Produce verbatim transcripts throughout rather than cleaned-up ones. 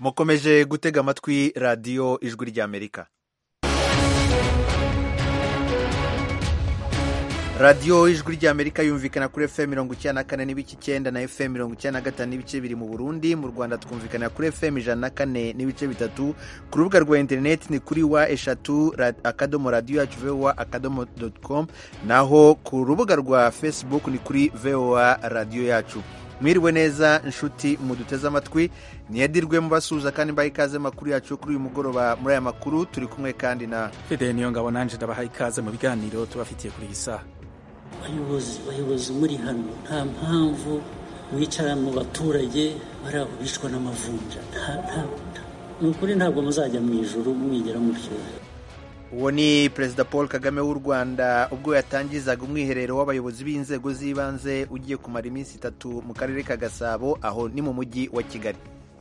mukomeje gutega amatwi radiyo ijwi ry'Amerika. radiyo ijwi ry'Amerika yumvikana kuri F M mirongo icyenda na kane n'ibice icyenda na F M mirongo icyenda na gatanu n'ibice biri mu Burundi. Mu Rwanda twumvikana kuri F M ijana na kane n'ibice bitatu. Ku rubuga rwa interineti ni kuri wa eshatu akadomo radiyo yacu voa akadomo doti com, naho ku rubuga rwa Facebook ni kuri voa radiyo yacu. Mwiriwe neza inshuti muduteze amatwi, niyadirwe mubasuza kandi mbaha ikaze makuru yacu kuri uyu mugoroba. Muri aya makuru turi kumwe kandi na Fede Niyongabo, nanje ndabaha ikaze mu biganiro tubafitiye kuri iyi saha. Bayobozi bayobozi muri hano nta mpamvu mwicara mu baturage baraho bishwa n'amavunja, nta nukuri ntabwo muzajya mu ijuru mwigera mutyo. Uwo ni Perezida Paul Kagame w'u Rwanda ubwo yatangizaga umwiherero w'abayobozi b'inzego z'ibanze ugiye kumara iminsi itatu mu karere ka Gasabo, aho ni mu mujyi wa Kigali.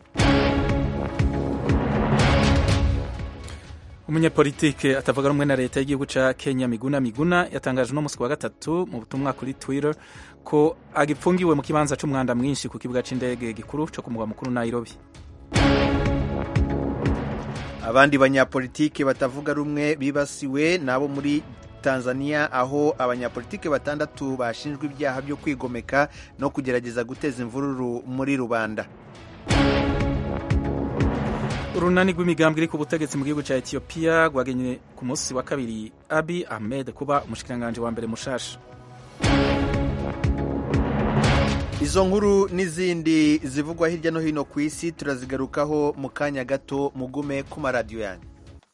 Umunyapolitike atavuga rumwe na leta y'igihugu ca Kenya Miguna Miguna yatangaje no musi wa gatatu mu butumwa kuri Twitter ko agipfungiwe mu kibanza c'umwanda mwinshi ku kibuga c'indege gikuru co ku mugwa mukuru Nairobi. Abandi banyapolitike batavuga rumwe bibasiwe nabo muri Tanzania, aho abanyapolitike batandatu bashinjwe ibyaha byo kwigomeka no kugerageza guteza imvururu muri rubanda. Urunani rw'imigambwe iri ku butegetsi mu gihugu ca Ethiopia rwagenye ku munsi wa kabiri Abiy Ahmed kuba umushikiranganje wa mbere mushasha. Izo nkuru n'izindi zivugwa hirya no hino ku isi turazigarukaho mu kanya gato, mugume ku maradiyo yanyu.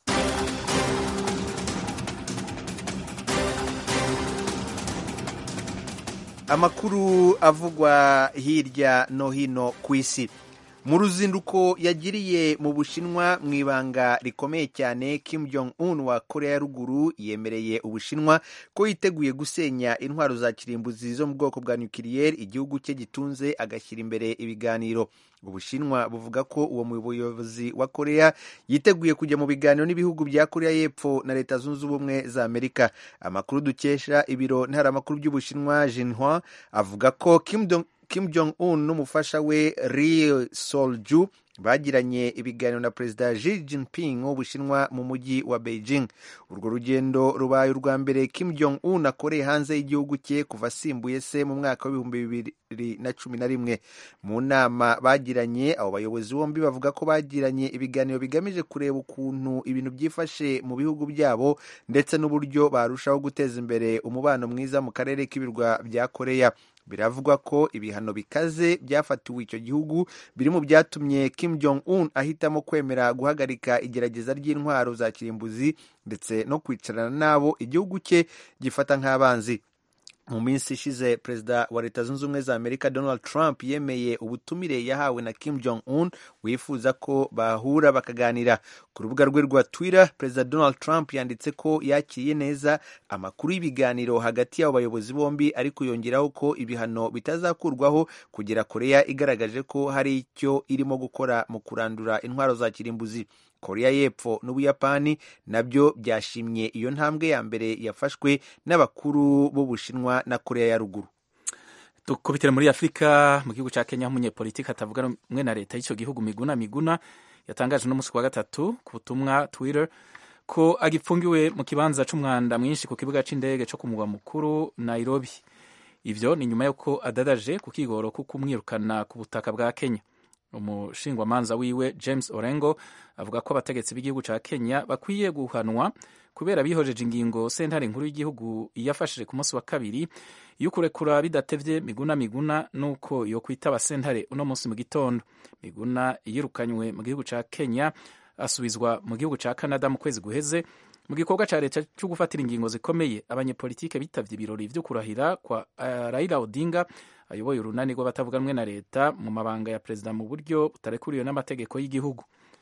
Amakuru avugwa hirya no hino ku isi. Mu ruzinduko yagiriye mu Bushinwa mu ibanga rikomeye cyane, Kim Jong Un wa Korea ya Ruguru yemereye Ubushinwa ko yiteguye gusenya intwaro za kirimbuzi zo mu bwoko bwa nucleaire igihugu cye gitunze, agashyira imbere ibiganiro. Ubushinwa buvuga ko uwo muyobozi wa Korea yiteguye kujya mu biganiro n'ibihugu bya Korea y'Epfo na Leta Zunze Ubumwe za Amerika. Amakuru dukesha ibiro ntaramakuru by'Ubushinwa Xinhua avuga ko Kim Jong Kim Jong-un n'umufasha we Ri Sol-ju bagiranye ibiganiro na Perezida Xi Jinping w'Ubushinwa mu mujyi wa Beijing. Urwo rugendo rubaye urwa mbere Kim Jong-un akoreye hanze y'igihugu cye kuva asimbuye se mu mwaka w'ibihumbi bibiri na cumi na rimwe. Mu nama bagiranye, abo bayobozi bombi bavuga ko bagiranye ibiganiro bigamije kureba ukuntu ibintu byifashe mu bihugu byabo ndetse n'uburyo barushaho guteza imbere umubano mwiza mu karere k'ibirwa bya Korea. Biravugwa ko ibihano bikaze byafatiwe icyo gihugu biri mu byatumye Kim Jong-un ahitamo kwemera guhagarika igerageza ry'intwaro za kirimbuzi ndetse no kwicarana nabo igihugu cye gifata nk'abanzi. Mu minsi ishize Perezida wa Leta Zunze Ubumwe za Amerika Donald Trump yemeye ubutumire yahawe na Kim Jong-un wifuza ko bahura bakaganira. Ku rubuga rwe rwa Twitter, Perezida Donald Trump yanditse ko yakiriye neza amakuru y'ibiganiro hagati y'abo bayobozi bombi, ariko yongeraho ko ibihano bitazakurwaho kugera Korea igaragaje ko hari icyo irimo gukora mu kurandura intwaro za kirimbuzi. Korea y'Epfo n'Ubuyapani nabyo byashimye iyo ntambwe ya mbere yafashwe n'abakuru b'Ubushinwa na Korea ya Ruguru. Dukubitire muri Afrika, mu gihugu ca Kenya, umunyapolitiki atavuga rumwe na leta y'icyo gihugu Miguna Miguna yatangaje no musi wa gatatu ku butumwa Twitter ko agipfungiwe mu kibanza c'umwanda mwinshi ku kibuga c'indege co ku mugwa mukuru Nairobi. Ivyo ni nyuma yuko adadaje ku kigoro ko kumwirukana ku butaka bwa Kenya. Umushingwamanza wiwe James Orengo avuga ko abategetsi b'igihugu ca Kenya bakwiye guhanwa kubera bihojeje ingingo sentare nkuru y'igihugu yafashije ku munsi wa kabiri y'ukurekura bidatevye Miguna Miguna nuko yo kwitaba sentare uno munsi mu gitondo. Miguna yirukanywe mu gihugu ca Kenya asubizwa mu gihugu ca Canada mu kwezi guheze mu gikorwa ca leta cyo gufatira ingingo zikomeye abanyepolitike bitavye ibirori vyo kurahira kwa uh, Raila Odinga ayoboye urunani rw'abatavuga rumwe na leta mu mabanga ya perezida mu buryo butarekuriwe n'amategeko y'igihugu.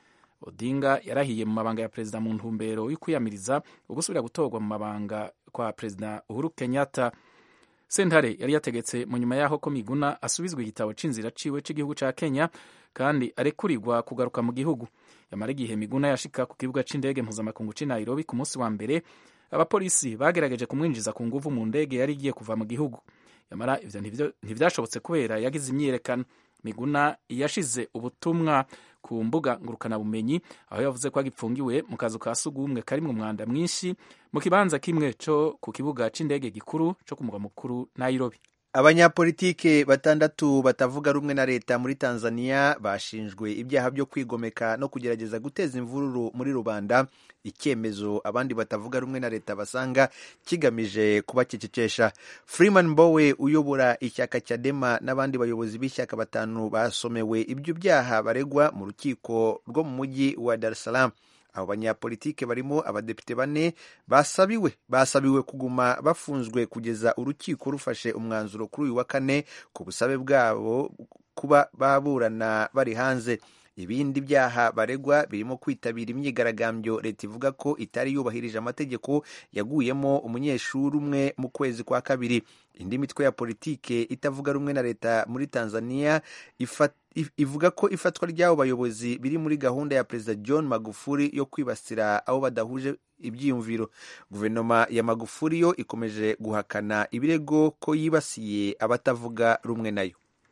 Odinga yarahiye mu mabanga ya perezida mu ntumbero yo kwiyamiriza ugusubira gutorwa mu mabanga kwa perezida Uhuru Kenyatta. Sentare yari yategetse mu nyuma yaho ko Miguna asubizwa igitabo c'inzira ciwe c'igihugu ca Kenya kandi arekurirwa kugaruka mu gihugu. Yamara igihe Miguna yashika ku kibuga c'indege mpuzamakungu c'i Nairobi ku munsi wa mbere, abapolisi bagerageje kumwinjiza ku nguvu mu ndege yari igiye kuva mu gihugu. Yamara ivyo ntivyashobotse kubera yagize imyiyerekano. Miguna yashize ubutumwa ku mbuga ngurukanabumenyi aho yavuze ko agipfungiwe mu kazu ka sugumwe karimwo umwanda mwinshi mu kibanza kimwe co ku kibuga c'indege gikuru co ku mugwa mukuru Nairobi. Abanyapolitike batandatu batavuga rumwe na leta muri Tanzania bashinjwe ibyaha byo kwigomeka no kugerageza guteza imvururu muri rubanda, icyemezo abandi batavuga rumwe na leta basanga kigamije kubacecekesha. Freeman Mbowe uyobora ishyaka Chadema n'abandi bayobozi b'ishyaka batanu basomewe ibyo byaha baregwa mu rukiko rwo mu mujyi wa Dar es Salaam. Abo banyapolitike barimo abadepite bane basabiwe basabiwe kuguma bafunzwe kugeza urukiko rufashe umwanzuro kuri uyu wa kane ku busabe bwabo kuba baburana bari hanze. Ibindi byaha baregwa birimo kwitabira imyigaragambyo leta ivuga ko itari yubahirije amategeko yaguyemo umunyeshuri umwe mu kwezi kwa kabiri. Indi mitwe ya politike itavuga rumwe na leta muri Tanzania ifat ivuga ko ifatwa ry'abo bayobozi biri muri gahunda ya Perezida John Magufuli yo kwibasira abo badahuje ibyiyumviro. Guverinoma ya Magufuli yo ikomeje guhakana ibirego ko yibasiye abatavuga rumwe nayo.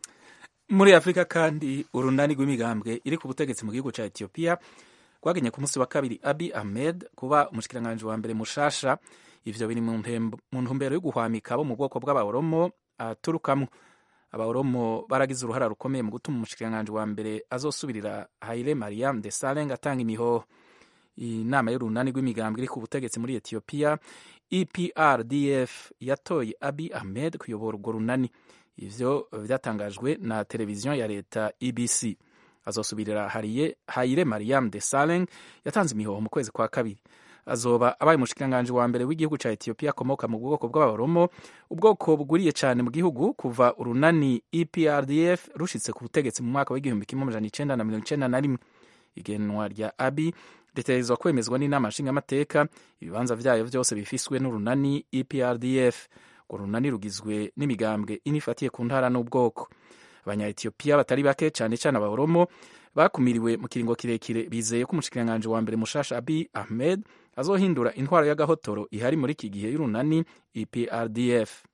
Muri Afrika kandi urunani rw'imigambwe iri ku butegetsi mu gihugu ca Ethiopia rwagenye ku munsi wa kabiri Abiy Ahmed kuba umushikiranganje wa mbere mushasha. Ivyo biri mu ntumbero yo guhwamika abo mu bwoko bw'Abaoromo aturukamwo. Abaoromo baragize uruhara rukomeye mu gutuma umushikiranganje wa mbere azosubirira Haile Mariam Desalegn atanga imihoho. Inama y'urunani rw'imigambwe iri ku butegetsi muri Ethiopia E P R D F yatoye Abiy Ahmed kuyobora urwo runani. Ivyo vyatangajwe na televiziyo ya leta E B C. Azosubirira Haile Mariam Desalegn yatanze imihoho mu kwezi kwa kabiri. Azoba abaye umushikiranganje wa mbere w'igihugu ca Ethiopia akomoka mu bwoko bw'Abaoromo, ubwoko buguriye cyane mu gihugu kuva urunani E P R D F rushitse ku butegetsi mu mwaka w'igihumbi kimwe amajana icenda na mirongo icenda na rimwe. Igenwa rya Abiy ritegerezwa kwemezwa n'inama nshingamateka, ibibanza vyayo vyose bifiswe n'urunani E P R D F. Urunani rugizwe n'imigambwe inifatiye ku ntara n'ubwoko. Abanya-Ethiopia batari bake cyane cyane Abaoromo bakumiriwe mu kiringo kirekire bizeye ko umushikiranganje wa mbere mushasha Abiy Ahmed azohindura intwaro y'agahotoro ihari muri iki gihe y'urunani E P R D F.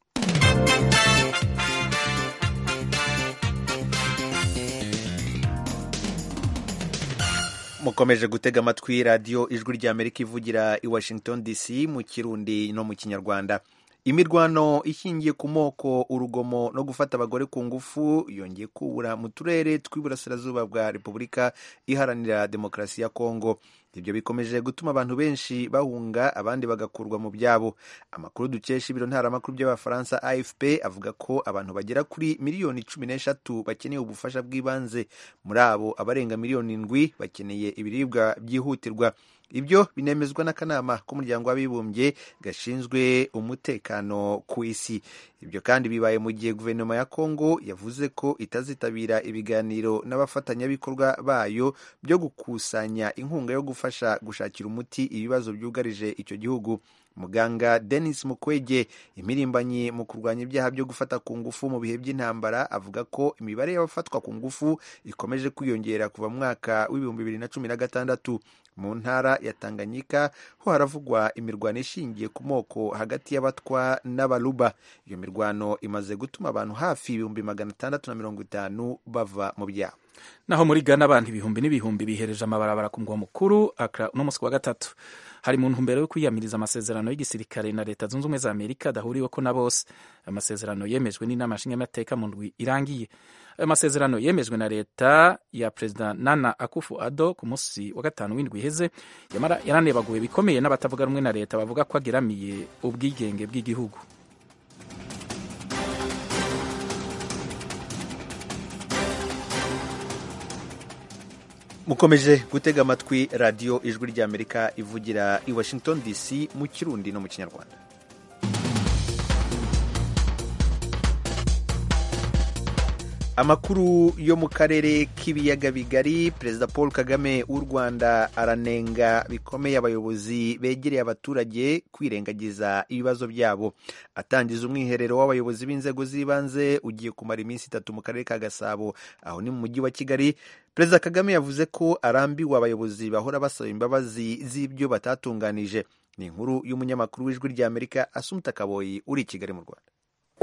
Mukomeje gutega amatwi radio Ijwi ry'Amerika ivugira i Washington D C mu Kirundi no mu Kinyarwanda. Imirwano ishingiye ku moko, urugomo no gufata abagore ku ngufu yongeye kubura mu turere tw'iburasirazuba bwa Repubulika Iharanira Demokarasi ya Kongo. Ibyo bikomeje gutuma abantu benshi bahunga, abandi bagakurwa mu byabo. Amakuru dukesha ibiro ntaramakuru by'Abafaransa A F P avuga ko abantu bagera kuri miliyoni cumi n'eshatu bakeneye ubufasha bw'ibanze. Muri abo abarenga miliyoni indwi bakeneye ibiribwa byihutirwa. Ibyo binemezwa n'akanama k'umuryango w'abibumbye gashinzwe umutekano ku isi. Ibyo kandi bibaye mu gihe guverinoma ya Kongo yavuze ko itazitabira ibiganiro n'abafatanyabikorwa bayo byo gukusanya inkunga yo gufasha gushakira umuti ibibazo byugarije icyo gihugu. Muganga Denis Mukwege, imirimbanyi mu kurwanya ibyaha byo gufata ku ngufu mu bihe by'intambara, avuga ko imibare y'abafatwa ku ngufu ikomeje kwiyongera kuva mu mwaka w'ibihumbi bibiri na cumi na gatandatu. Mu ntara ya Tanganyika ho haravugwa imirwano ishingiye ku moko hagati y'Abatwa n'Abaluba. Iyo mirwano imaze gutuma abantu hafi ibihumbi magana atandatu na mirongo itanu bava mu byabo. Naho muri Ghana abantu ibihumbi n'ibihumbi bihereje amabarabara ku mugwa mukuru Accra no musi wa gatatu. Hari mu ntumbero yo kwiyamiriza amasezerano y'igisirikare na Leta Zunze Ubumwe za Amerika adahuriweko na bose. Amasezerano yemejwe n'inama nshingamateka mu ndwi irangiye. Ayo masezerano yemejwe na leta ya Perezida Nana Akufo-Addo ku munsi wa gatanu w'indwi iheze, yamara yaranebaguwe bikomeye n'abatavuga rumwe na leta bavuga ko ageramiye ubwigenge bw'igihugu. Mukomeje gutega amatwi radio Ijwi ry'Amerika ivugira i Washington D C mu Kirundi no mu Kinyarwanda. Amakuru yo mu karere k'ibiyaga bigari. Perezida Paul Kagame w'u Rwanda aranenga bikomeye abayobozi begereye abaturage kwirengagiza ibibazo byabo. Atangiza umwiherero w'abayobozi b'inzego z'ibanze ugiye kumara iminsi itatu mu karere ka Gasabo, aho ni mu mujyi wa Kigali. Perezida Kagame yavuze ko arambiwe abayobozi bahora basaba imbabazi z'ibyo batatunganije. Ni inkuru y'umunyamakuru w'Ijwi ry'Amerika Assumpta Kaboyi uri i Kigali mu Rwanda.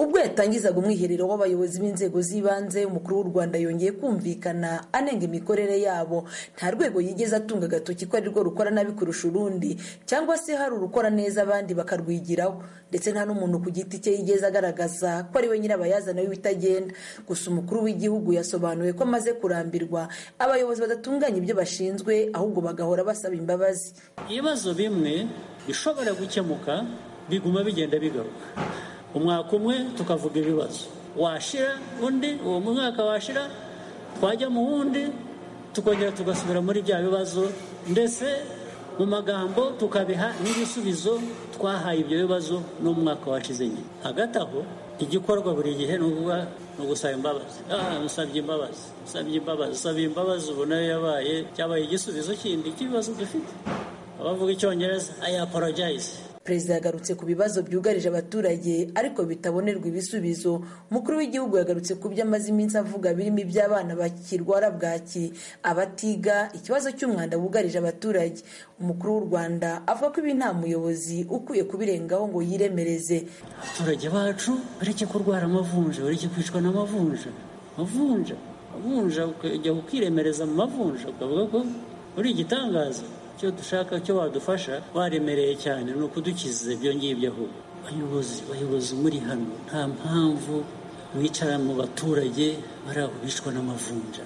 ubwo yatangizaga umwiherero w'abayobozi b'inzego z'ibanze, umukuru w'u Rwanda yongeye kumvikana anenga imikorere yabo. Nta rwego yigeze atunga agatoki ko ari rwo rukora nabi kurusha urundi, cyangwa se hari urukora neza abandi bakarwigiraho, ndetse nta n'umuntu ku giti cye yigeze agaragaza ko ari we nyirabayazana w'ibitagenda. Gusa umukuru w'igihugu yasobanuye ko amaze kurambirwa abayobozi badatunganya ibyo bashinzwe, ahubwo bagahora basaba imbabazi. Ibibazo bimwe bishobora gukemuka biguma bigenda bigaruka. Umwaka umwe tukavuga ibibazo, washira undi, uwo mwaka washira twajya mu wundi, tukongera tugasubira muri bya bibazo, ndetse mu magambo tukabiha n'ibisubizo twahaye ibyo bibazo n'umwaka washize nyine. Hagati aho igikorwa buri gihe ni ugusaba imbabazi. Ah, usabye imbabazi, usabye imbabazi, usabye imbabazi, ubu nayo yabaye cyabaye igisubizo kindi cy'ibibazo dufite. Abavuga icyongereza, I apologize. Perezida yagarutse ku bibazo byugarije abaturage ariko bitabonerwa ibisubizo. Umukuru w'igihugu yagarutse ku byo amaze iminsi avuga, birimo iby'abana bakirwara bwaki, abatiga, ikibazo cy'umwanda wugarije abaturage. Umukuru w'u Rwanda avuga ko ibi nta muyobozi ukwiye kubirengaho ngo yiremereze. Abaturage bacu bareke kurwara amavunja, bareke kwicwa n'amavunja. Amavunja, amavunja ukajya ukiremereza mu mavunja ukavuga ko uri igitangaza. Icyo dushaka cyo wadufasha waremereye cyane ni ukudukiza ibyo ngibyo. Ahubwo bayobozi bayobozi muri hano nta mpamvu mwicara mu baturage bari aho bicwa n'amavunja.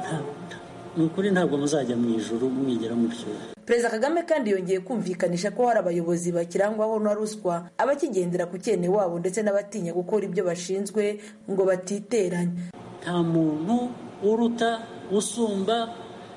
Ni ukuri ntabwo muzajya mu ijuru mwigera mutyo. Perezida Kagame kandi yongeye kumvikanisha ko hari abayobozi bakirangwaho na ruswa, abakigendera ku cyene wabo ndetse n'abatinya gukora ibyo bashinzwe ngo batiteranya. Nta muntu uruta usumba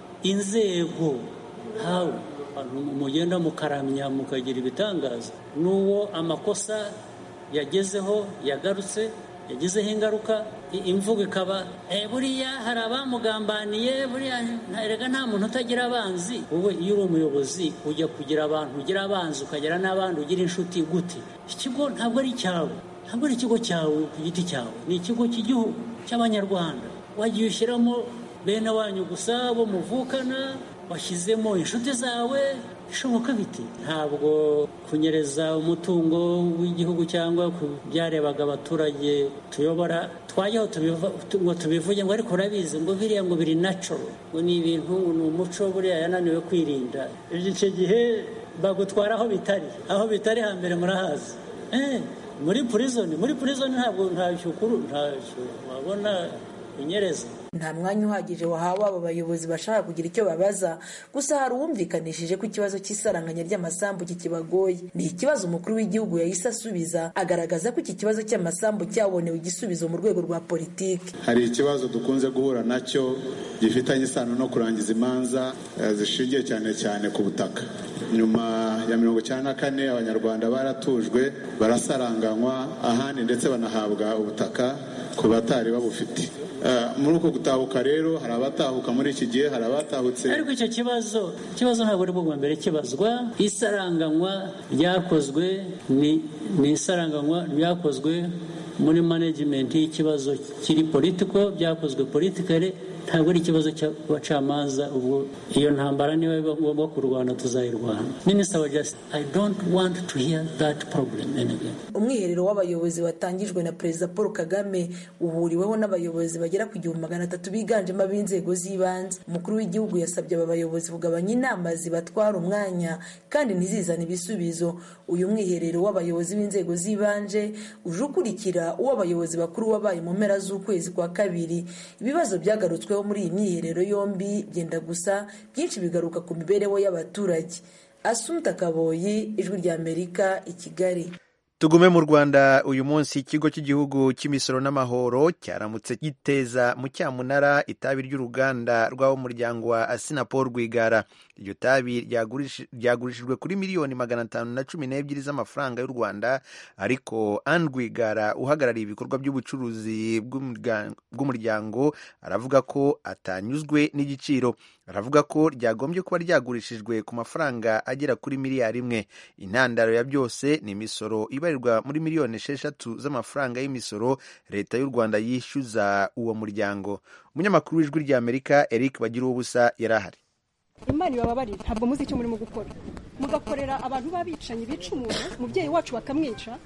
inzego. Hawe mugenda mukaramya mukagira ibitangaza, n'uwo amakosa yagezeho yagarutse yagizeho ingaruka, imvugo ikaba buriya hari abamugambaniye, buriya ntarega nta muntu utagira abanzi. Wowe iyo uri umuyobozi ujya kugira abantu ugira abanzi, ukagira n'abandi ugira inshuti gute? Ikigo ntabwo ari cyawe, ntabwo ari ikigo cyawe ku giti cyawe, ni ikigo cy'igihugu cy'abanyarwanda. Wagiye ushyiramo bene wanyu gusa bo muvukana, washyizemo inshuti zawe, bishoboka biti? Ntabwo kunyereza umutungo w'igihugu cyangwa byarebaga abaturage tuyobora twajyaho ngo tubivuge ngo ariko urabizi ngo biriya ngo biri natural, ngo ni ibintu, ni umuco buriya yananiwe kwirinda. Icyo gihe bagutwara aho bitari, aho bitari hambere murahazi. Eh, muri prison, muri prison ntabwo ntacyo kuru ntacyo wabona inyereza. Nta mwanya uhagije wahawe aba bayobozi bashaka kugira icyo babaza. Gusa hari uwumvikanishije ko ikibazo cy'isaranganya ry'amasambu kikibagoye. Ni ikibazo umukuru w'igihugu yahise asubiza, agaragaza ko iki kibazo cy'amasambu cyabonewe igisubizo mu rwego rwa politiki. Hari ikibazo dukunze guhura nacyo gifitanye isano no kurangiza imanza zishingiye cyane cyane ku butaka. Nyuma ya mirongo icyenda na kane abanyarwanda baratujwe, barasaranganywa ahandi ndetse banahabwa ubutaka ku batari babufite. Muri uko gutahuka rero hari abatahuka muri iki gihe, hari abatahutse. Ariko icyo kibazo kibazo ntabwo ari bwo mbere kibazwa. Isaranganywa ryakozwe ni ni isaranganywa ryakozwe muri management y'ikibazo kiri political, byakozwe politically, ntabwo ari ikibazo cy'abacamanza. Ubwo iyo ntambara niba bagomba kurwana tuzayirwana. Minister wa Justice, I don't want to hear that problem again. Umwiherero w'abayobozi watangijwe na Perezida Paul Kagame uhuriweho n'abayobozi bagera ku igihumbi magana atatu biganjemo ab'inzego z'ibanze. Umukuru w'igihugu yasabye aba bayobozi kugabanya inama zibatwara umwanya kandi ntizizane ibisubizo. Uyu mwiherero w'abayobozi b'inzego z'ibanze uje ukurikira uw'abayobozi bakuru wabaye mu mpera z'ukwezi kwa kabiri. Ibibazo byagarutsweho muri iyi myiherero yombi byenda gusa, byinshi bigaruka ku mibereho y'abaturage. Asumta Kaboyi, Ijwi ry'Amerika, i Kigali. Tugume mu Rwanda. Uyu munsi ikigo cy'igihugu cy'imisoro n'amahoro cyaramutse giteza mu cyamunara itabi ry'uruganda rw'abo muryango wa Assinapol Rwigara. Iryo tabi ryagurishijwe kuri miliyoni magana atanu na cumi n'ebyiri z'amafaranga y'u Rwanda, ariko Anne Rwigara uhagarariye ibikorwa by'ubucuruzi bw'umuryango aravuga ko atanyuzwe n'igiciro. Aravuga ko ryagombye kuba ryagurishijwe ku mafaranga agera kuri miliyari imwe. Intandaro ya byose ni imisoro ibarirwa muri miliyoni esheshatu z'amafaranga y'imisoro leta y'u Rwanda yishyuza uwo muryango. Umunyamakuru w'Ijwi ry'Amerika Eric Bagiruwubusa yarahari. Imana ibababarira, ntabwo muzi icyo murimo gukora. Mugakorera abantu babicanyi bica umuntu, umubyeyi wacu bakamwica,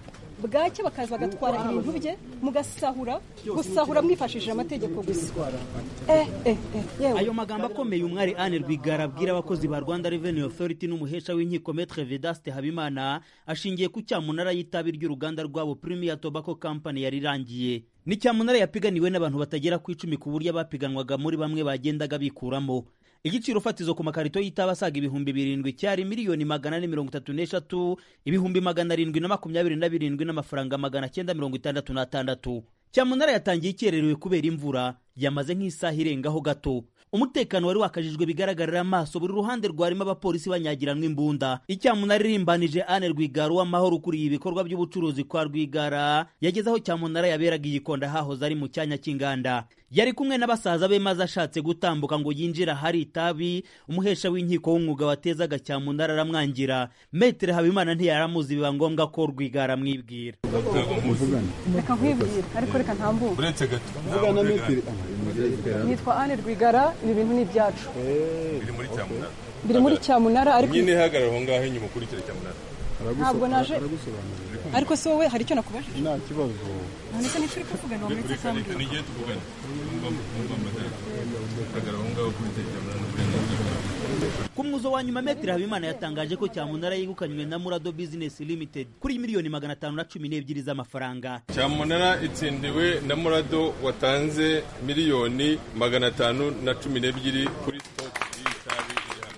bwacye bakaza bagatwara ibintu bye mugasahura gusahura mwifashishije amategeko gusa. eh eh eh ayo magambo akomeye umwari Anne Rwigara abwira abakozi ba Rwanda Revenue Authority n'umuhesha w'inkiko Maître Vedaste Habimana ashingiye ku cyamunara y'itabi ry'uruganda rwabo Premier Tobacco Company yarirangiye. Ni cyamunara yapiganiwe n'abantu batagera ku icumi ku buryo abapiganwaga muri bamwe bagendaga bikuramo. Igiciro fatizo ku makarito y'itabi asaga ibihumbi birindwi cyari miliyoni magana ane mirongo itatu n'eshatu ibihumbi magana arindwi na makumyabiri na birindwi n'amafaranga magana cyenda mirongo itandatu n'atandatu. Cyamunara yatangiye ikererewe kubera imvura yamaze nk'isaha irengaho gato. Umutekano wari wakajijwe bigaragarira amaso, buri ruhande rwarimo abapolisi banyagiranwa imbunda. Icyamunara irimbanije Anne Rwigara w'amahoro ukuriye ibikorwa by'ubucuruzi kwa Rwigara yageze aho cyamunara yaberaga igikonda hahoze ari mu cyanya cy'inganda. Yari kumwe n'abasaza be maze ashatse gutambuka ngo yinjira hari itabi, umuhesha w'inkiko w'umwuga watezaga cyamunara aramwangira. Maître Habimana ntiyaramuzi biba ngombwa ko Rwigara mwibwira. Reka nkwibwira ariko reka ntambuka. Uretse gato. Vugana Maître. Nitwa Anne Rwigara, ibi bintu ni byacu. Biri muri cyamunara. Biri muri cyamunara ariko nyine hagarara aho ngaho inyuma ukurikira cyamunara. Ntabwo naje. Ariko so wowe hari icyo nakubajije? Nta kibazo. None se nituri kuvugana muri cyamwe. Nigiye tuvugana. Hagarara aho ngaho ukurikira cyamunara. Ku mwuzo wa nyuma Maître Habimana yatangaje ko cyamunara yegukanywe na Murado Business Limited kuri miliyoni magana atanu na cumi n'ebyiri z'amafaranga. Cyamunara itsindiwe na Murado watanze miliyoni magana atanu na cumi n'ebyiri kuri stock y'itabi.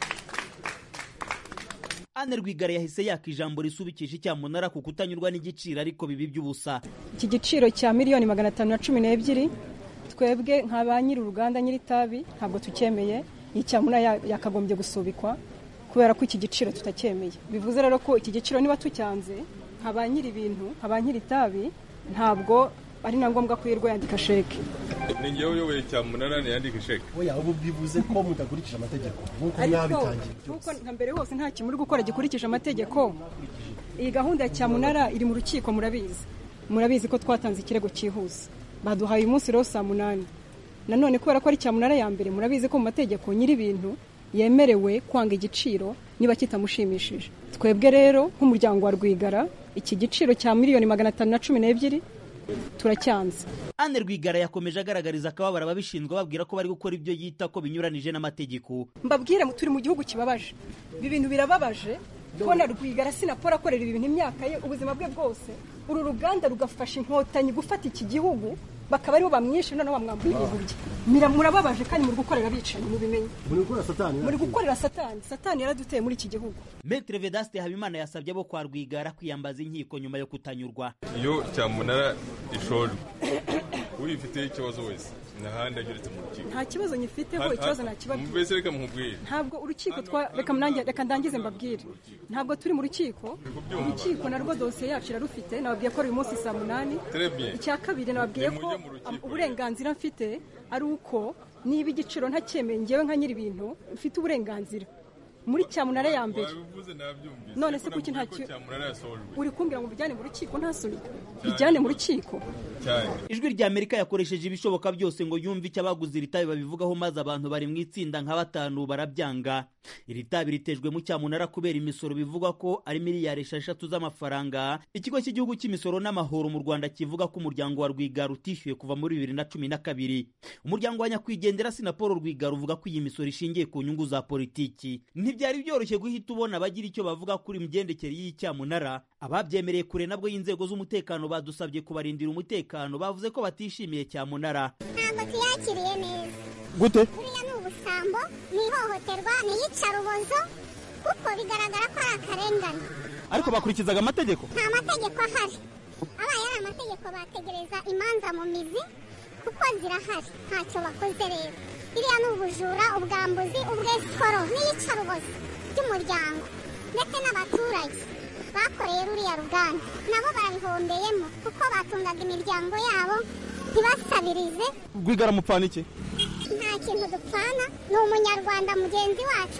Anne Rwigara yahise yaka ijambo risubikisha icyamunara ku kutanyurwa n'igiciro ariko bibi by'ubusa. Iki giciro cya miliyoni magana atanu na cumi n'ebyiri twebwe nka ba nyiri uruganda nyiri tabi ntabwo tukemeye. Icyamunara yakagombye gusubikwa kubera ko iki giciro tutacyemeye. Bivuze rero ko iki giciro niba tucyanze nka ba nyiri ibintu nka ba nyiri tabi ntabwo ari na ngombwa ko yirwa yandika sheke. Ni ngewe uyoboye cyamunara ntiyandike sheke. Oya ubu bivuze ko mudakurikije amategeko nk'uko mwabitangiye. Kuko nka mbere hose nta kintu muri gukora gikurikije amategeko. Iyi gahunda ya cyamunara iri mu rukiko murabizi. Murabizi ko twatanze ikirego cyihuse. Baduhaye umunsi rero saa munani. Nanone kubera ko ari cyamunara ya mbere murabizi ko mu mategeko nyiri ibintu yemerewe kwanga igiciro niba kitamushimishije. Twebwe rero nk'umuryango wa Rwigara iki giciro cya miliyoni magana atanu na cumi n'ebyiri turacyanze. Anne Rwigara yakomeje agaragariza akababara ababishinzwe babwira ko bari gukora ibyo yita ko binyuranije n'amategeko. Mbabwire turi mu gihugu kibabaje. Ibi bintu birababaje kubona Rwigara sinapora akorera ibi bintu imyaka ye ubuzima bwe bwose. Uru ruganda rugafasha inkotanyi gufata iki gihugu bakaba aribo bamwishe none bamwambuye ibintu bye. Mira murababaje kandi muri gukorera bicanyi mubimenye. Muri gukorera satani. Muri gukorera satani. Satani yaraduteye muri iki gihugu. Maître Vedaste Habimana yasabye abo kwa Rwigara kwiyambaza inkiko nyuma yo kutanyurwa. Iyo cyamunara ishojwe urifite ikibazo wese nahandi agiretse mu rukiko. Nta kibazo nyifiteho ikibazo na kibazo. Mbese reka mubwire. Ntabwo urukiko twa reka mnange reka ndangize mbabwire. Ntabwo turi mu rukiko. Urukiko narwo dosiye yacu irarufite nababwiye ko uyu munsi saa munani. Icya kabiri nababwiye ko uburenganzira mfite ari uko niba igiciro ntacyemeye ngewe nka nyiri ibintu mfite uburenganzira muri cyamunara ya mbere. None se kuki nta uri kumbwira ngo bijyane mu rukiko ntasunika bijyane mu rukiko. Ijwi rya Amerika yakoresheje ibishoboka byose ngo yumve icyo abaguze iri tabi babivugaho maze abantu bari mu itsinda nka batanu barabyanga. Iri tabi ritejwe mu cyamunara kubera imisoro bivugwa ko ari miliyari esheshatu z'amafaranga. Ikigo cy'igihugu cy'imisoro n'amahoro mu Rwanda kivuga ko umuryango wa Rwigara utishyuye kuva muri bibiri na cumi na kabiri. Umuryango wa nyakwigendera Sinapolo Rwigara uvuga ko iyi misoro ishingiye ku nyungu za politiki. Ntibyari byoroshye guhita ubona abagira icyo bavuga kuri imigendekere y'icyamunara. Ababyemereye kure nabwo y'inzego z'umutekano badusabye kubarindira umutekano bavuze ko batishimiye cyamunara. Ntabwo tuyakiriye neza. Gute? Buriya ni ubusambo, ni ihohoterwa, ni iyicarubozo kuko bigaragara ko ari akarengane. Ariko bakurikizaga amategeko? Nta mategeko ahari. Abaye ari amategeko bategereza imanza mu mizi kuko zirahari. Ntacyo bakoze rero. Biriya ni ubujura, ubwambuzi, ubwesikoro, n'iyicarubozo by'umuryango ndetse n'abaturage bakoreye ruriya ruganda. Nabo barabihombeyemo kuko batungaga imiryango yabo ntibasabirize. Rwigara mupfana iki? Nta kintu dupfana, ni umunyarwanda mugenzi wacu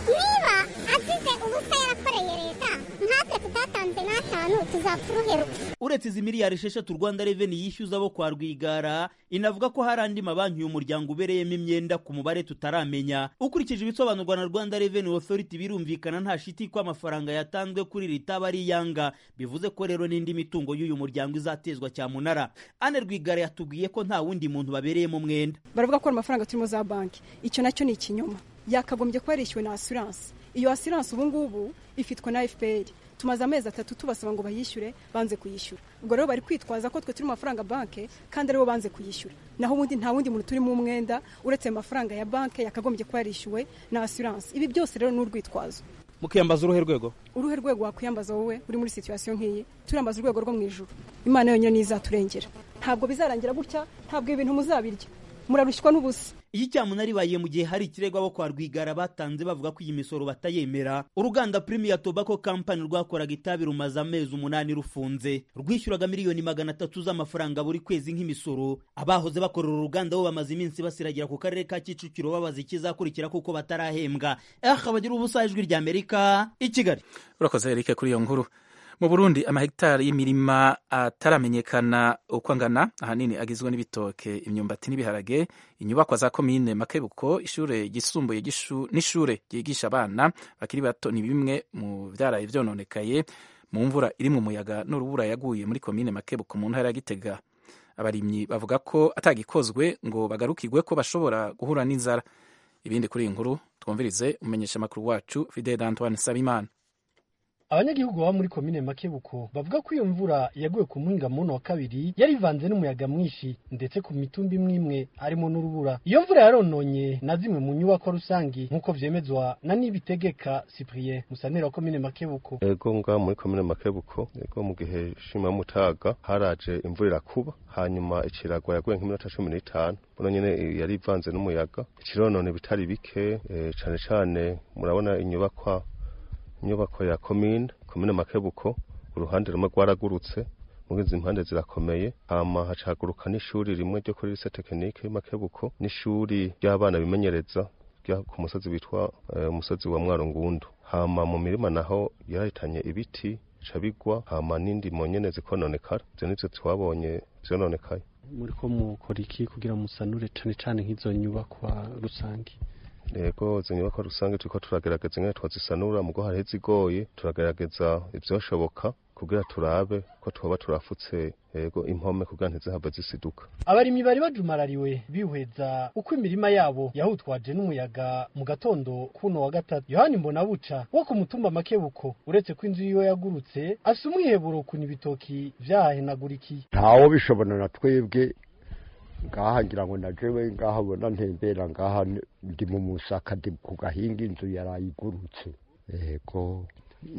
niba azize ubusa yarakoreye leta nkatwe tutatanze n'atanu tuzapfa uruheruka. Uretse izi miliyari esheshatu Rwanda Revenue yishyuza abo kwa Rwigara, inavuga ko hari andi mabanki y'umuryango ubereyemo imyenda ku mubare tutaramenya. Ukurikije ibisobanurwa na Rwanda Revenue Authority, birumvikana nta shiti ko amafaranga yatanzwe kuri ritaba ari yanga, bivuze ko rero n'indi mitungo y'uyu muryango izatezwa cyamunara. Anne Rwigara yatubwiye ko nta wundi muntu babereyemo mwenda. Baravuga ko amafaranga turimo za banki, icyo nacyo ni ikinyoma. Yakagombye kuba yarishyuwe na assurance. Iyo assurance ubu ngubu ifitwe na F P R. Tumaze amezi atatu tubasaba ngo bayishyure, banze kuyishyura. Ubwo rero bari kwitwaza ko twe turi mu mafaranga banke kandi aribo banze kuyishyura. Naho ubundi nta wundi muntu turi mu mwenda uretse amafaranga ya banke yakagombye kuba yarishyuwe na assurance. Ibi byose rero n'urwitwazo. Mukiyambaza uruhe rwego? Uruhe rwego wakwiyambaza wowe uri muri situation nk'iyi? Turambaza urwego rwo mu ijuru. Imana yonyine nizaturengera. Ntabwo bizarangira gutya, ntabwo ibintu muzabirya. Murarushywa n'ubusa. Iyi cyamunara ibaye mu gihe hari ikirego abo kwa Rwigara batanze bavuga ko iyi misoro batayemera. Uruganda Premier Tobacco Company rwakoraga itabi rumaze amezi umunani rufunze, rwishyuraga miliyoni magana atatu z'amafaranga buri kwezi nk'imisoro. Abahoze bakorera uruganda bo bamaze iminsi basiragira ku karere ka Kicukiro babaza ikizakurikira kuko batarahembwa. Eh, abagira ubusa ijwi rya Amerika i Kigali. Urakoze Eric kuri iyo nkuru. Mu Burundi amahegitari y'imirima ataramenyekana uko angana ahanini agizwe n'ibitoke, imyumbati n'ibiharage, inyubakwa za komine Makebuko, ishure gisumbuye gishu n'ishure ryigisha abana bakiri bato ni bimwe mu vyaraye vyononekaye mu mvura iri mu muyaga n'urubura yaguye muri komine Makebuko mu ntara ya Gitega. Abarimyi bavuga ko atagikozwe ngo bagarukirwe ko bashobora guhura n'inzara. Ibindi kuri iyi nkuru twumvirize umenyesha makuru wacu Fidel Antoine Sabimana. Abanyagihugu baba muri komine Makebuko bavuga ko iyo mvura yaguye ku muhinga muno wa kabiri yari ivanze n'umuyaga mwinshi ndetse ku mitumba imwe harimo n'urubura. Iyo mvura yarononye na zimwe mu nyubako rusangi nk'uko vyemezwa na Nibitegeka Cyprien musanera wa komine Makebuko. Ego nga muri komine Makebuko, ego mu gihe shima mutaga haraje imvura irakuba, hanyuma ikiragwa yaguye nk'iminota cumi n'itanu. Buno nyene yari ivanze n'umuyaga, ikironone bitari bike, e, cane cane murabona inyubakwa inyubako ya komine komine Makebuko uruhande rumwe rwaragurutse, mugize impande zirakomeye, hama hacaguruka n'ishuri rimwe ryo kuri lycée technique Makebuko n'ishuri ry'abana bimenyereza rya ku musozi bitwa umusozi uh, wa Mwarungundu. Hama mu mirima naho yarahitanye ibiti cabigwa, hama n'indi monyene zikononekara. Ivyo nivyo twabonye vyononekaye. Muri ko mukora iki kugira musanure cane cane nk'izo nyubakwa rusangi? Ego zinyubako rusange turiko turagerageza ngene twazisanura, mugo hari zigoye turagerageza ivyoshoboka kugira turabe ko twoba turafutse ego impome kugira ntizihava zisiduka. Abarimyi bari bajumarariwe bihweza uko imirima yabo yahutwaje n'umuyaga mu gatondo kuno wa gatatu. Yohani Mbonabuca wo ku mutumba Makebuko uretse ko inzu yiwe yagurutse asa umwiheburo ku nibitoki vyahenagurikiye. Ntawo bishobona na twebwe ngaha ngira ngo najewe ngaha bona ntembera ngaha ndi mu Musaka ndi ku gahinga inzu yarayigurutse. Ego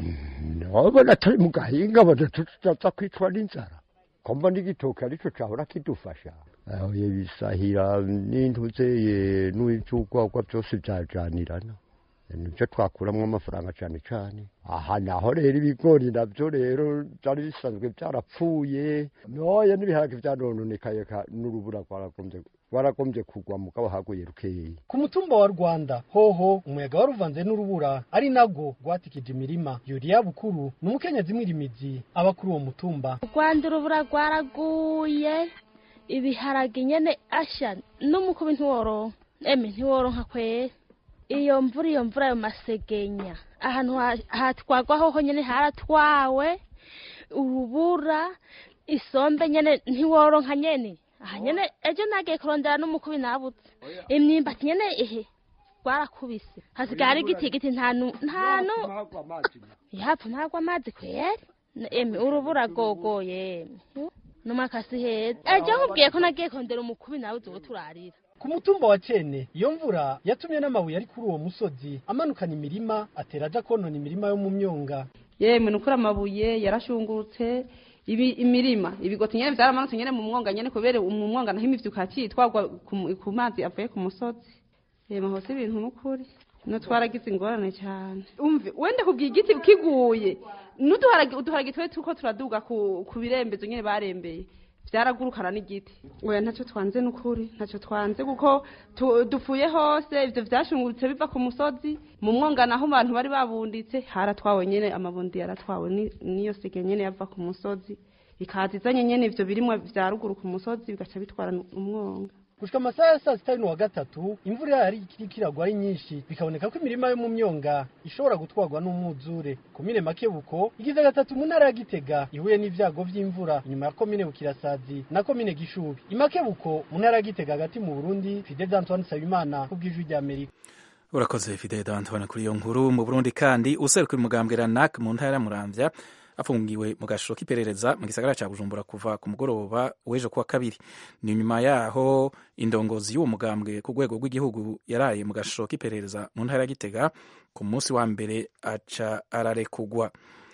no natari mu gahinga badatuza kwicwa n'inzara, komba n'igitoke arico cahora kidufasha. Aho yebisahira n'intuzeye n'icugwagwa byose byajanirana, nivyo twakuramwo amafaranga cyane cyane. Aha naho rero ibigori navyo rero byari bisanzwe byarapfuye, noye n'ibiharage byanononekaye n'urubura rwaragombye waragombye kugwa mugabo haguye rukeye. Ku mutumba wa Rwanda hoho umuyaga waruvanze n'urubura ari nago rwatikije imirima. Yuriya Bukuru n'umukenyezi mwirimizi aba kuri uwo mutumba. Rwanda urubura rwaraguye, ibiharage nyene asha n'umukubi ntiworo eme ntiworonka kwera. Iyo mvura iyo mvura yo masegenya ahantu hatwagwa hoho nyene haratwawe, urubura isombe nyene ntiworonka nyene. Aha nyene ejo nagiye kurondera n'umukubi nabutse, imyumbati nyene ehe rwarakubise, hasigara igiti giti ntanu ntanu yapfa mpagwa amazi kwera. Eme urubura gogoye n'umakasi heza, ejo nkubwiye ko nagiye kurondera umukubi nabuze uwo turarira. Ku mutumba wa Cene iyo mvura yatumye n'amabuye ari kuri uwo musozi amanukana imirima atera aja konona imirima yo mu myonga. Yemwe nukuri amabuye yarashungurutse ibi imirima ibigoti nyene vyaramanutse nyene mu mwonga nyene kubera mu mwonga naho imivyuka cyitwagwa ku mazi avuye ku musozi. Yemwe hose ibintu nukuri no twaragize ingorane cyane. Umve wende kubwiye igiti kiguye n'uduharage uduharage twe tuko turaduga ku ku birembezo nyene barembeye byaragurukana n'igiti oya ntacyo twanze n'ukuri ntacyo twanze kuko tu- dupfuye hose ivyo vyashungurutse biva ku musozi mu mwonga naho abantu bari babunditse haratwawe nyene amabundi yaratwawe ni- niyo sege nyene yava ku musozi ikaza izanye nyene ivyo birimwa vya ruguru ku musozi bigaca bitwara umwonga gushika amasaha ya saa sita y'uno wa gatatu imvura yari ikiriko iragwa ari nyinshi bikaboneka ko imirima yo mu myonga ishobora gutwarwa n'umwuzure komine Makebuko igize gatatu mu ntara ya Gitega ihuye n'ivyago vy'imvura inyuma ya komine Bukirasazi na komine Gishubi Imakebuko mu ntara ya Gitega hagati mu Burundi Fidel Antoine Sabimana kubw'ijwi rya Amerika. urakoze Fidel Antoine kuri iyo nkuru. Mu Burundi kandi userukira umugambwe Ranak mu ntara ya Muramvya afungiwe mu gashoro k'iperereza mu gisagara ca Bujumbura kuva ku mugoroba w'ejo kuwa kabiri. Ni nyuma yaho indongozi y'uwo mugambwe ku rwego rw'igihugu yaraye mu gashoro k'iperereza mu ntara ya Gitega ku munsi wa mbere aca ararekugwa.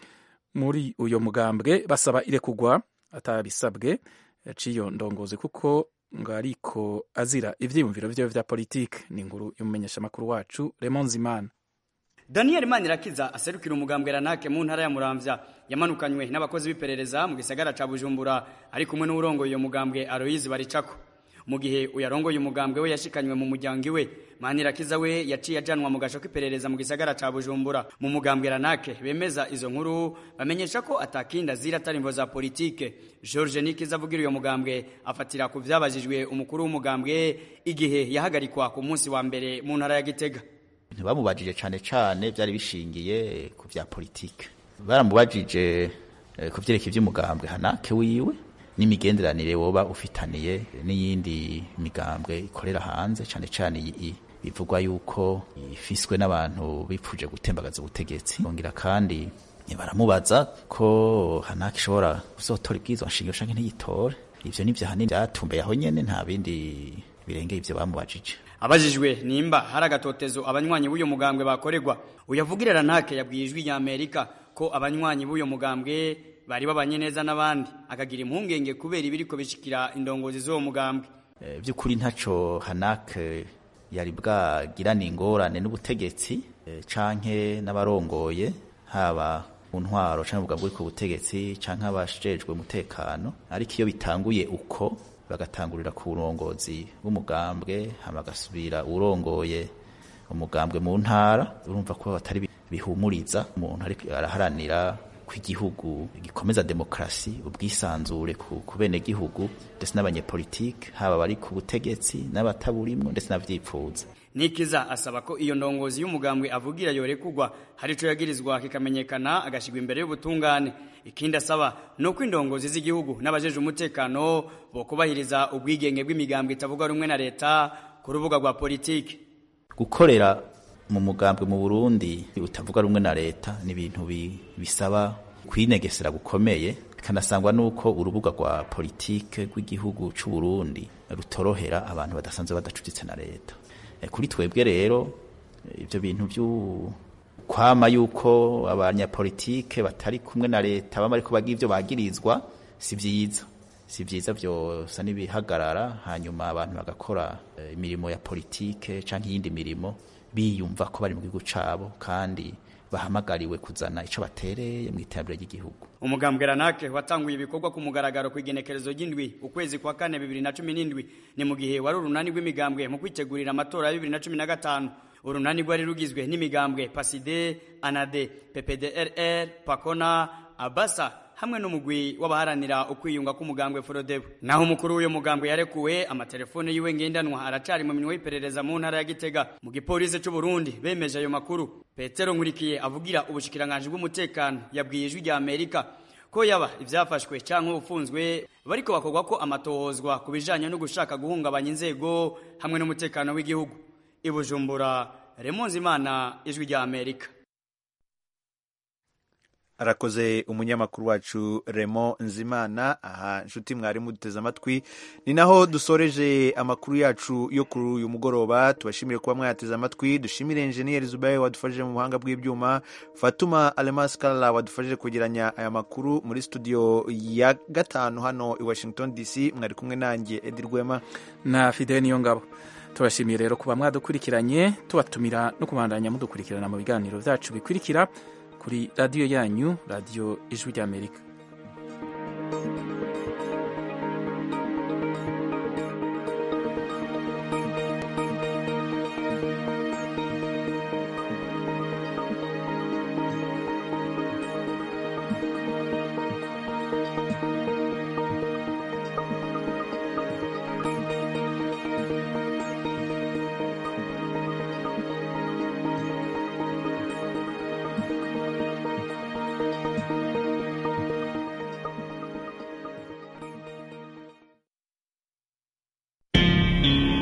Muri uyo mugambwe basaba irekugwa atabisabwe ciyo ndongozi kuko ngo ariko azira ivyiyumviro vyo vya politike. Ni inkuru y'umumenyesha makuru wacu Raymond Zimana. Daniel Manirakiza aserukira umugambwe Ranake mu ntara ya Muramvya yamanukanywe n'abakozi b'iperereza mu gisagara ca Bujumbura ari kumwe n'urongoye uyo mugambwe Aloise Baricako. Mu gihe uyarongoye umugambwe we yashikanywe mu muryango we Manirakiza we yaciye ajanwa mu gasho k'iperereza mu gisagara ca Bujumbura. Mu mugambwe Ranake bemeza izo nkuru bamenyesha ko atakinda zira tarimbo za politike. George Nikiza avugira uyo mugambwe afatira ku vyabajijwe umukuru w'umugambwe igihe yahagarikwa ku munsi wa mbere mu ntara ya Gitega. Ntibamubajije cyane cyane byari bishingiye ku vya politike. Baramubajije eh, ku vyerekeye ivy'umugambwe Hanake wiwe n'imigenderanire woba ufitaniye n'iyindi migambwe ikorera hanze cyane cyane iyi bivugwa yuko ifiswe n'abantu bipfuje gutembagaza ubutegetsi. Bongira kandi baramubaza ko Hanake ishobora kuzotora ibwirizwa nshingiro canke ntiyitore. Ivyo nivyo hanini byatumbe yaho nyene nta bindi birengeye ivyo bamubajije. Abajijwe nimba hari agatotezo abanywanyi b'uyo mugambwe bakorerwa uyavugira Ranake yabwiye ijwi rya Amerika ko abanywanyi b'uyo mugambwe bari babanye neza n'abandi akagira impungenge kubera ibiriko bishikira indongozi z'uwo mugambwe. E, by'ukuri ntaco Hanake yari bwagirana ingorane n'ubutegetsi e, canke n'abarongoye haba mu ntwaro canke ubugambwe ku butegetsi canke abashejwe umutekano, ariko iyo bitanguye uko bagatangurira ku burongozi bw'umugambwe hama gasubira urongoye umugambwe mu ntara, urumva ko batari bihumuriza umuntu ariko araharanira kw'igihugu gikomeza demokrasi ubwisanzure ku kubene gihugu ndetse n'abanyepolitike haba bari ku butegetsi n'abataburimwo ndetse n'avyipfuza. Nikiza asaba ko iyo ndongozi y'umugambwe avugira yorekugwa hari ico yagirizwa kikamenyekana agashigwa imbere y'ubutungane. Ikindi asaba no kw'indongozi z'igihugu n'abajeje umutekano bo kubahiriza ubwigenge bw'imigambwe itavuga rumwe na leta ku rubuga rwa politike. Gukorera mu mugambwe mu Burundi utavuga rumwe na leta ni ibintu bisaba kwinegesera gukomeye, kanasangwa nuko urubuga rwa politike rw'igihugu c'u Burundi rutorohera abantu badasanzwe badacuditse na leta. E, kuri twebwe rero ivyo bintu byu kwama yuko abanyapolitike batari kumwe na leta bama ariko bagira ivyo bagirizwa si vyiza si vyiza vyosa n'ibihagarara hanyuma abantu bagakora e, imirimo ya politike canke iyindi mirimo biyumva ko bari mu gihugu cabo kandi bahamagariwe kuzana ico batereye mu iterambere ry'igihugu. Umugambwe Ranake watanguye ibikorwa ku mugaragaro kw'igenekerezo ry'indwi ukwezi kwa kane bibiri na cumi n'indwi ni mu gihe wari urunani rw'imigambwe mu kwitegurira amatora ya bibiri na cumi na gatanu. Urunani rwari rugizwe n'imigambwe Paside, Anade, P P D R R, Pakona, Abasa hamwe n'umugwi w'abaharanira ukwiyunga k'umugambwe Forodebu. Naho umukuru w'uyo mugambwe yarekuwe amatelefone yiwe ngendanwa aracari mu minwe y'iperereza mu ntara ya Gitega. Mu gipolisi c'u Burundi bemeje ayo makuru. Petero Nkurikiye avugira ubushikiranganje bw'umutekano yabwiye ijwi rya Amerika ko yaba ivyafashwe canke ufunzwe bariko bakogwa ko amatohozwa kubijanye no gushaka guhungabanya inzego hamwe n'umutekano w'igihugu. I Bujumbura, Raymond Zimana, ijwi rya Amerika. Arakoze umunyamakuru wacu Remo Nzimana. Aha nshuti mwari muduteze amatwi ni naho dusoreje amakuru yacu yo kuri uyu mugoroba. Tubashimire kuba mwateze amatwi, dushimire engineer Zubaye wadufashije mu buhanga bw'ibyuma, Fatuma Alemaskala wadufashije kugeranya aya makuru muri studio ya gatanu hano i Washington D C. Mwari kumwe nanjye Edi Rwema na Fidel Niyongabo. Tubashimiye rero kuba mwadukurikiranye, tubatumira no kubandanya mudukurikirana mu biganiro byacu bikurikira kuri radio yanyu, Radio Ijwi ry'Amerika.